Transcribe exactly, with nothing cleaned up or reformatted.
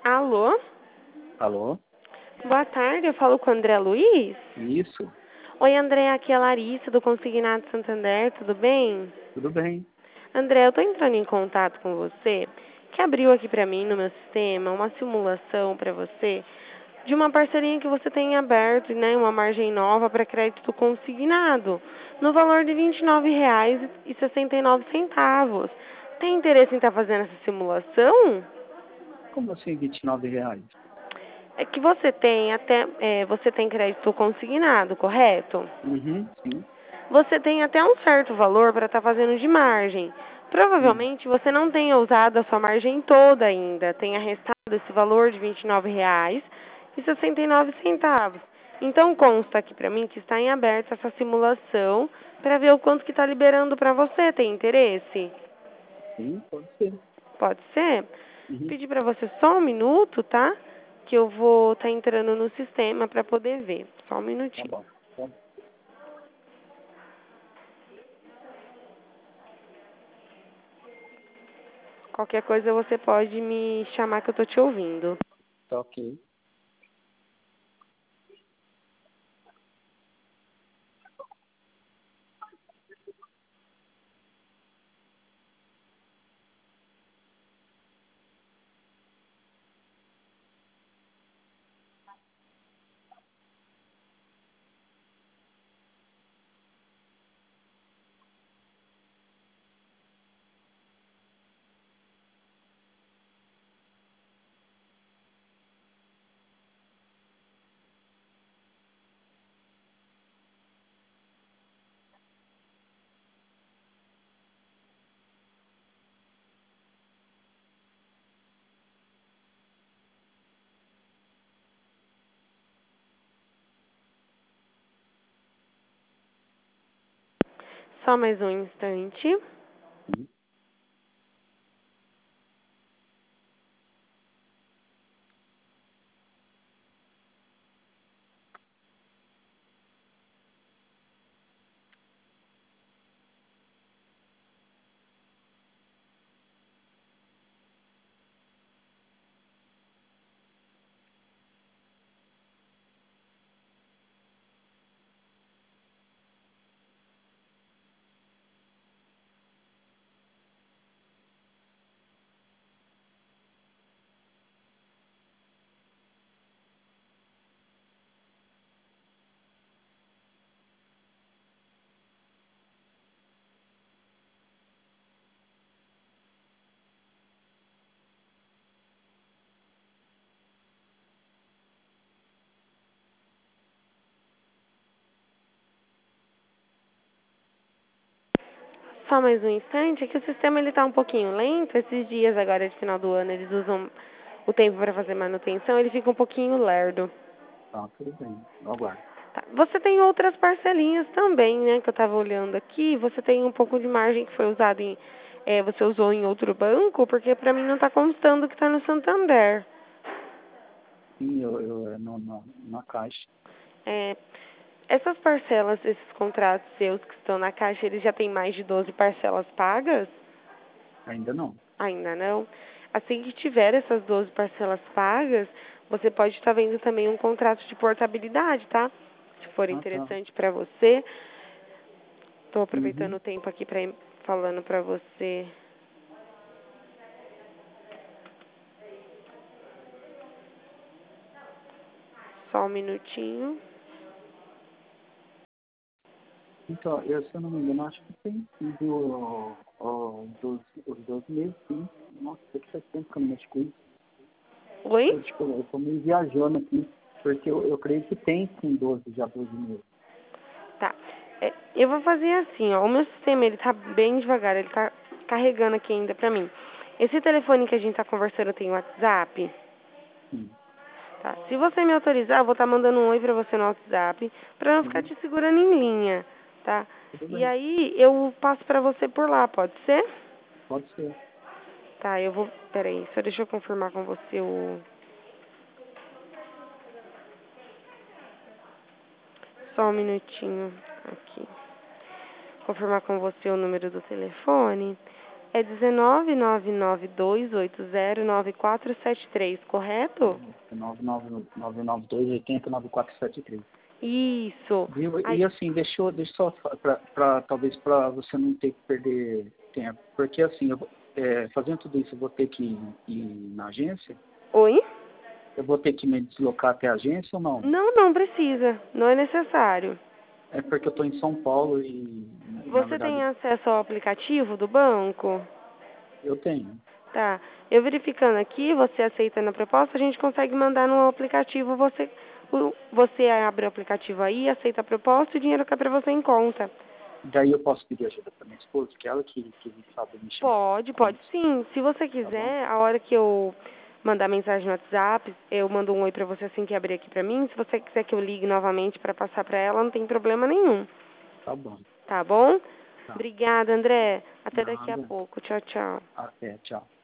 Alô? Alô? Boa tarde, eu falo com o André Luiz? Isso, Oi, André, aqui é a Larissa do Consignado Santander, tudo bem? tudo bem. André, eu tô entrando em contato com você, que abriu aqui pra mim no meu sistema uma simulação pra você de uma parceria que você tem aberto, né, uma margem nova para crédito consignado, no valor de vinte e nove reais e sessenta e nove centavos. Tem interesse em estar fazendo essa simulação? Como assim vinte e nove reais? É que você tem até, é, você tem crédito consignado, correto? Uhum, sim, Você tem até um certo valor para estar fazendo de margem. sim, Provavelmente você não tenha usado a sua margem toda ainda, tenha restado esse valor de vinte e nove reais e sessenta e nove centavos. Então consta aqui para mim que está em aberto essa simulação para ver o quanto que está liberando para você. Tem interesse? sim, pode ser. Pode ser? Uhum, Pedir para você só um minuto, tá? Que eu vou estar entrando no sistema para poder ver. Só um tá minutinho. bom. Tá. Qualquer coisa você pode me chamar que eu tô te ouvindo. Tá ok. Só mais um instante. Sim. Só mais um instante. É que o sistema ele tá um pouquinho lento. Esses dias agora de final do ano eles usam o tempo para fazer manutenção. Ele fica um pouquinho lerdo. Tá, tudo bem. Eu aguardo. Tá. Você tem outras parcelinhas também, né? Que eu tava olhando aqui. Você tem um pouco de margem que foi usado em... É, você usou em outro banco? Porque pra mim não tá constando que tá no Santander. Sim, eu, eu é no, na, na caixa. É, essas parcelas, esses contratos seus que estão na caixa, eles já têm mais de doze parcelas pagas? Ainda não. Ainda não. Assim que tiver essas doze parcelas pagas, você pode estar vendo também um contrato de portabilidade, tá? Se for Ah, tá. interessante para você. Estou aproveitando Uhum. o tempo aqui para ir falando para você. Só um minutinho. Então, eu, se eu não me engano, acho que tem sido ó, ó, doze, os doze meses, sim. Nossa, que faz tempo que eu não mexo com isso. Oi? Eu, tipo, eu tô meio viajando aqui, porque eu, eu creio que tem sim doze, já doze meses. Tá. É, eu vou fazer assim, ó. O meu sistema, ele tá bem devagar. Ele tá carregando aqui ainda pra mim. Esse telefone que a gente tá conversando tem WhatsApp? Sim. Tá. Se você me autorizar, eu vou estar mandando um oi pra você no WhatsApp, pra não ficar Sim. te segurando em linha, tá? Tudo E bem. aí, eu passo pra você por lá, pode ser? Pode ser. Tá, eu vou... Peraí, só deixa eu confirmar com você o... Só um minutinho aqui. Confirmar com você o número do telefone. É dezenove, nove nove dois oito zero nove quatro sete três, correto? nove nove nove nove dois oito zero nove quatro sete três. Isso. Viu? Aí, E assim, deixa, eu- deixa eu só, pra, pra, talvez para você não ter que perder tempo. Porque assim, eu, vou- é, fazendo tudo isso, eu vou ter que ir, ir na agência? oi? Eu vou ter que me deslocar até a agência ou não? Não, não precisa. Não é necessário. É porque eu estou em São Paulo e, na Você tem verdade, acesso ao aplicativo do banco? eu tenho. Tá. Eu verificando aqui, você aceitando a proposta, a gente consegue mandar no aplicativo, você, o- você abre o aplicativo aí, aceita a proposta e o dinheiro cai pra você em conta. Daí eu posso pedir ajuda para minha esposa, que é ela que, que sabe mexer mais Pode, com pode isso, sim. Se você tá bom? quiser, a hora que eu mandar mensagem no WhatsApp, eu mando um oi pra você assim que abrir aqui pra mim. Se você quiser que eu ligue novamente pra passar pra ela, não tem problema nenhum. Tá bom. Tá bom? Tá. Obrigada, André. Até daqui a Nada. pouco. Tchau, tchau. Até, tchau.